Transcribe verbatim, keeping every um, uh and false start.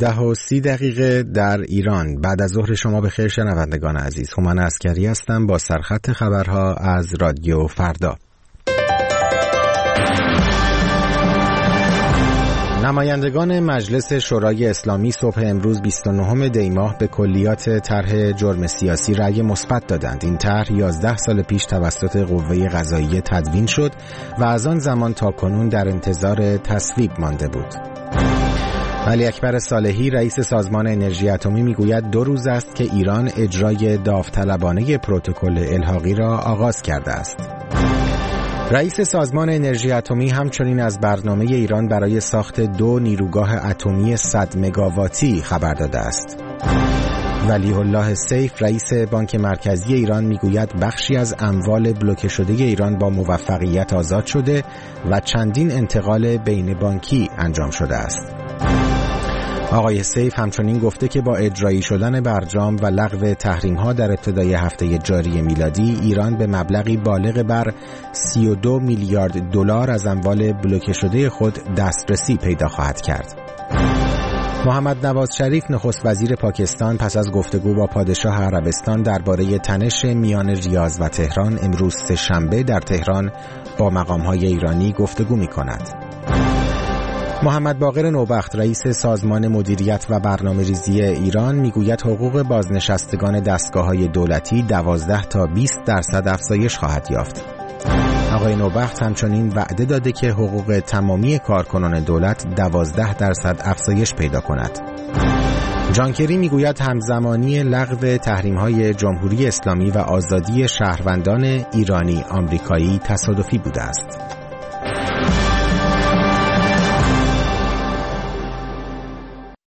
ده و سی دقیقه در ایران. بعد از ظهر شما بخیر شنوندگان عزیز. هومن عسکری هستم با سرخط خبرها از رادیو فردا. نمایندگان مجلس شورای اسلامی صبح امروز بیست و نهم دی ماه به کلیات طرح جرم سیاسی رأی مثبت دادند. این طرح یازده سال پیش توسط قوه قضاییه تدوین شد و از آن زمان تا کنون در انتظار تصویب مانده بود. ولی اکبر صالحی رئیس سازمان انرژی اتمی میگوید دو روز است که ایران اجرای داوطلبانه پروتکل الحاقی را آغاز کرده است. رئیس سازمان انرژی اتمی همچنین از برنامه ایران برای ساخت دو نیروگاه اتمی صد مگاواتی خبر داده است. ولی الله سیف رئیس بانک مرکزی ایران میگوید بخشی از اموال بلوکه شده ایران با موفقیت آزاد شده و چندین انتقال بین بانکی انجام شده است. آقای سیف همچنین گفته که با اجرایی شدن برجام و لغو تحریم‌ها در ابتدای هفته جاری میلادی، ایران به مبلغی بالغ بر سی و دو میلیارد دلار از اموال بلوکه شده خود دسترسی پیدا خواهد کرد. محمد نواز شریف نخست وزیر پاکستان پس از گفتگو با پادشاه عربستان درباره تنش میان ریاض و تهران امروز سه‌شنبه در تهران با مقام‌های ایرانی گفتگو می‌کند. محمد باقر نوبخت رئیس سازمان مدیریت و برنامه‌ریزی ایران میگوید حقوق بازنشستگان دستگاه‌های دولتی دوازده تا بیست درصد افزایش خواهد یافت. آقای نوبخت همچنین وعده داده که حقوق تمامی کارکنان دولت دوازده درصد افزایش پیدا کند. جان کری میگوید همزمانی لغو تحریم‌های جمهوری اسلامی و آزادی شهروندان ایرانی آمریکایی تصادفی بوده است.